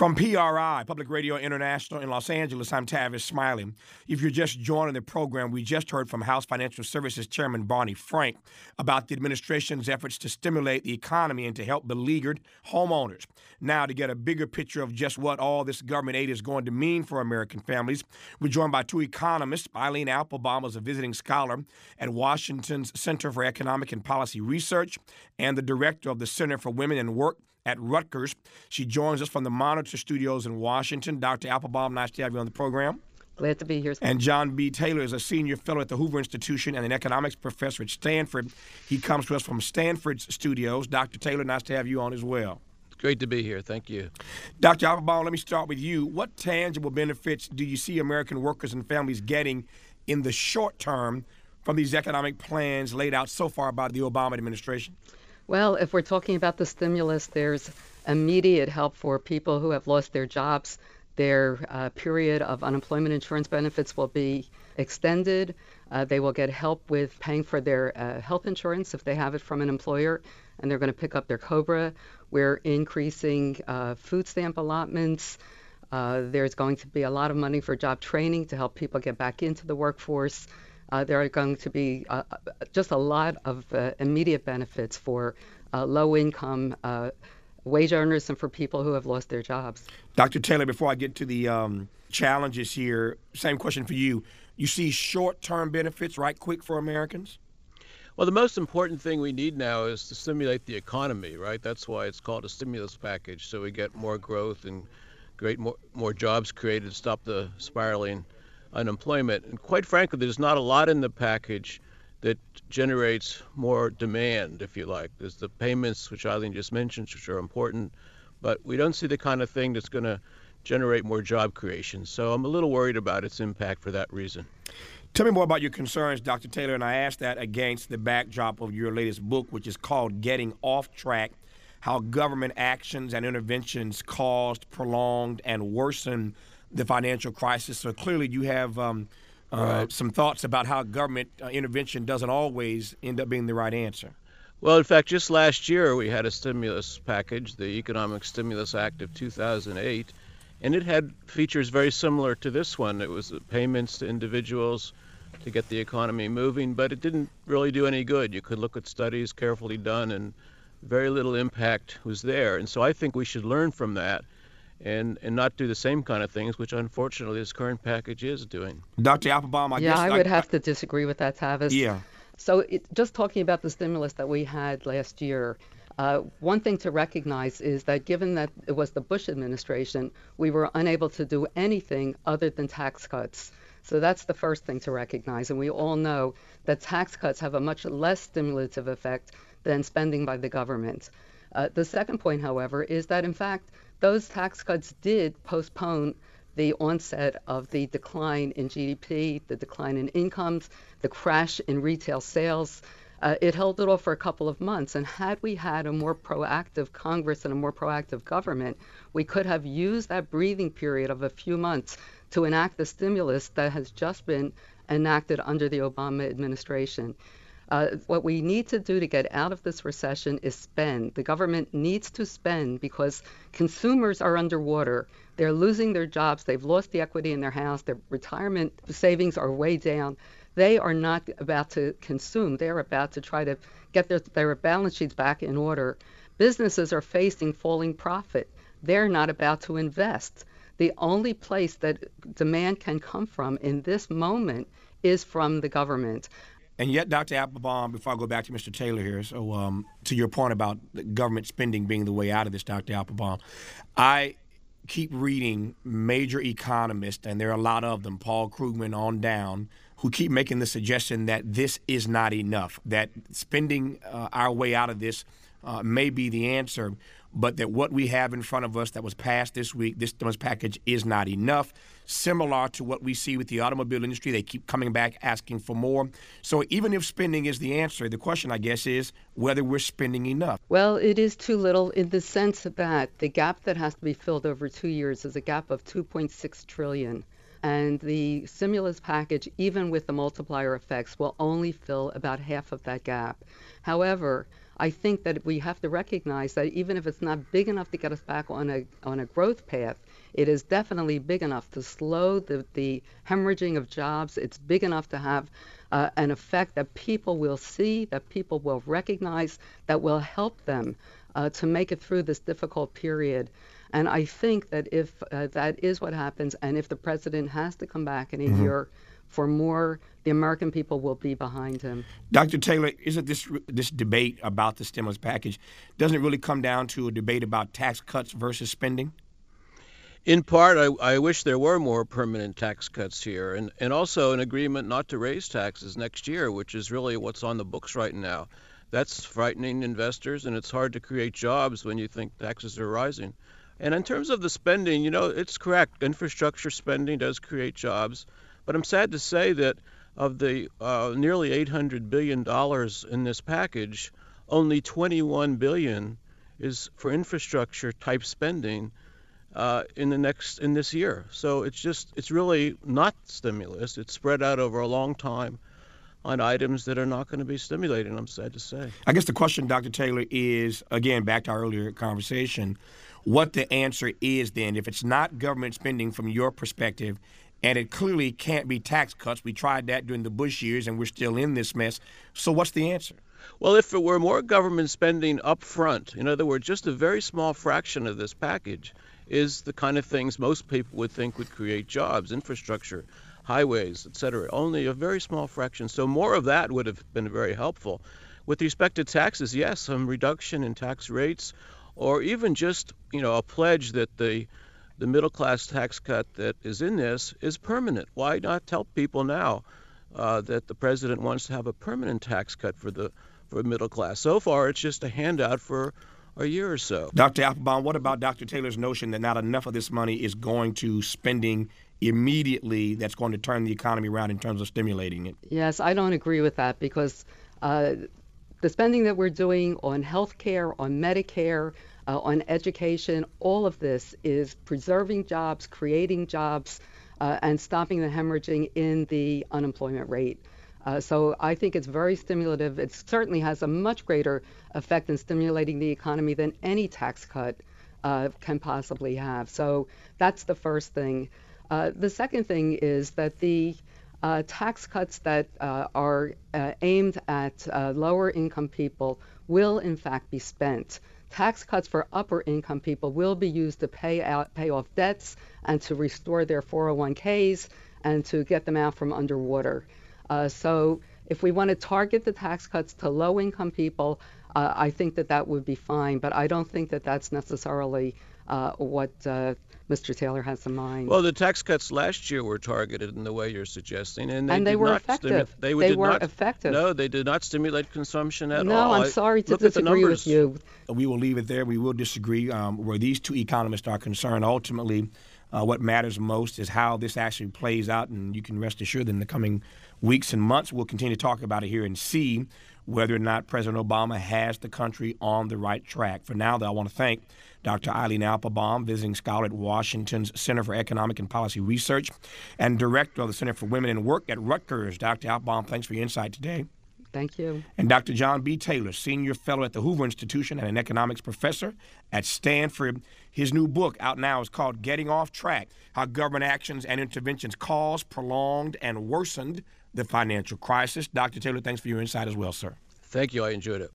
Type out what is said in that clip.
From PRI, Public Radio International in Los Angeles, I'm Tavis Smiley. If you're just joining the program, we just heard from House Financial Services Chairman Barney Frank about the administration's efforts to stimulate the economy and to help beleaguered homeowners. Now, to get a bigger picture of just what all this government aid is going to mean for American families, we're joined by two economists. Eileen Applebaum is a visiting scholar at Washington's Center for Economic and Policy Research and the director of the Center for Women and Work at Rutgers. She joins us from the Monitor Studios in Washington. Dr. Applebaum, nice to have you on the program. Glad to be here. And John B. Taylor is a senior fellow at the Hoover Institution and an economics professor at Stanford. He comes to us from Stanford's studios. Dr. Taylor, nice to have you on as well. It's great to be here. Thank you. Dr. Applebaum, let me start with you. What tangible benefits do you see American workers and families getting in the short term from these economic plans laid out so far by the Obama administration? Well, if we're talking about the stimulus, there's immediate help for people who have lost their jobs. Their period of unemployment insurance benefits will be extended. They will get help with paying for their health insurance if they have it from an employer, and they're going to pick up their COBRA. We're increasing food stamp allotments. There's going to be a lot of money for job training to help people get back into the workforce. There are going to be just a lot of immediate benefits for low-income wage earners and for people who have lost their jobs. Dr. Taylor, before I get to the challenges here, same question for you. You see short-term benefits right quick for Americans? Well, the most important thing we need now is to stimulate the economy, right? That's why it's called a stimulus package, so we get more growth and more jobs created, stop the spiraling unemployment. And quite frankly, there's not a lot in the package that generates more demand, if you like. There's the payments, which Eileen just mentioned, which are important, but we don't see the kind of thing that's going to generate more job creation. So I'm a little worried about its impact for that reason. Tell me more about your concerns, Dr. Taylor, and I ask that against the backdrop of your latest book, which is called Getting Off Track: How Government Actions and Interventions Caused, Prolonged, and Worsened the Financial Crisis. So clearly you have some thoughts about how government intervention doesn't always end up being the right answer. Well, in fact, just last year we had a stimulus package, the Economic Stimulus Act of 2008, and it had features very similar to this one. It was payments to individuals to get the economy moving, but it didn't really do any good. You could look at studies carefully done, and very little impact was there. And so I think we should learn from that and not do the same kind of things, which unfortunately this current package is doing. Dr. Applebaum, I would have to disagree with that, Tavis. Yeah. So just talking about the stimulus that we had last year, one thing to recognize is that given that it was the Bush administration, we were unable to do anything other than tax cuts. So that's the first thing to recognize. And we all know that tax cuts have a much less stimulative effect than spending by the government. The second point, however, is that in fact, those tax cuts did postpone the onset of the decline in GDP, the decline in incomes, the crash in retail sales. It held it off for a couple of months. And had we had a more proactive Congress and a more proactive government, we could have used that breathing period of a few months to enact the stimulus that has just been enacted under the Obama administration. What we need to do to get out of this recession is spend. The government needs to spend because consumers are underwater. They're losing their jobs. They've lost the equity in their house. Their retirement savings are way down. They are not about to consume. They're about to try to get their balance sheets back in order. Businesses are facing falling profit. They're not about to invest. The only place that demand can come from in this moment is from the government. And yet, Dr. Applebaum, before I go back to Mr. Taylor here, so to your point about government spending being the way out of this, Dr. Applebaum, I keep reading major economists, and there are a lot of them, Paul Krugman on down, who keep making the suggestion that this is not enough, that spending our way out of this may be the answer, but that what we have in front of us that was passed this week, this stimulus package, is not enough. Similar to what we see with the automobile industry, they keep coming back asking for more. So even if spending is the answer, the question, I guess, is whether we're spending enough. Well, it is too little in the sense that the gap that has to be filled over 2 years is a gap of $2.6 trillion. And the stimulus package, even with the multiplier effects, will only fill about half of that gap. However, I think that we have to recognize that even if it's not big enough to get us back on a growth path, it is definitely big enough to slow the hemorrhaging of jobs. It's big enough to have an effect that people will see, that people will recognize, that will help them to make it through this difficult period. And I think that if that is what happens, and if the president has to come back in a year for more, the American people will be behind him. Dr. Taylor, isn't this debate about the stimulus package, doesn't it really come down to a debate about tax cuts versus spending? In part, I wish there were more permanent tax cuts here, and also an agreement not to raise taxes next year, which is really what's on the books right now. That's frightening investors, and it's hard to create jobs when you think taxes are rising. And in terms of the spending, it's correct. Infrastructure spending does create jobs. But I'm sad to say that of the nearly $800 billion in this package, only $21 billion is for infrastructure type spending in this year. So it's really not stimulus. It's spread out over a long time on items that are not going to be stimulating, I'm sad to say. I guess the question, Dr. Taylor, is, again, back to our earlier conversation, what the answer is then. If it's not government spending from your perspective, and it clearly can't be tax cuts. We tried that during the Bush years, and we're still in this mess. So what's the answer? Well, if it were more government spending up front, in other words, just a very small fraction of this package is the kind of things most people would think would create jobs, infrastructure, highways, et cetera. Only a very small fraction. So more of that would have been very helpful. With respect to taxes, yes, some reduction in tax rates, or even just, a pledge that the middle-class tax cut that is in this is permanent. Why not tell people now that the president wants to have a permanent tax cut for middle class? So far, it's just a handout for a year or so. Dr. Applebaum, what about Dr. Taylor's notion that not enough of this money is going to spending immediately that's going to turn the economy around in terms of stimulating it? Yes, I don't agree with that because the spending that we're doing on health care, on Medicare, on education, all of this is preserving jobs, creating jobs, and stopping the hemorrhaging in the unemployment rate. So I think it's very stimulative. It certainly has a much greater effect in stimulating the economy than any tax cut can possibly have. So that's the first thing. The second thing is that the tax cuts that are aimed at lower income people will in fact be spent. Tax cuts for upper income people will be used to pay off debts and to restore their 401ks and to get them out from underwater. So if we want to target the tax cuts to low income people, I think that would be fine, but I don't think that that's necessarily what Mr. Taylor has in mind. Well, the tax cuts last year were targeted in the way you're suggesting, and they were effective. They were effective. No, they did not stimulate consumption at all. No, I'm sorry to disagree with you. We will leave it there. We will disagree. Where these two economists are concerned, ultimately, what matters most is how this actually plays out, and you can rest assured that in the coming weeks and months, we'll continue to talk about it here and see whether or not President Obama has the country on the right track. For now, though, I want to thank Dr. Eileen Applebaum, visiting scholar at Washington's Center for Economic and Policy Research and director of the Center for Women in Work at Rutgers. Dr. Applebaum, thanks for your insight today. Thank you. And Dr. John B. Taylor, senior fellow at the Hoover Institution and an economics professor at Stanford. His new book out now is called Getting Off Track: How Government Actions and Interventions Caused, Prolonged, and Worsened the Financial Crisis. Dr. Taylor, thanks for your insight as well, sir. Thank you. I enjoyed it.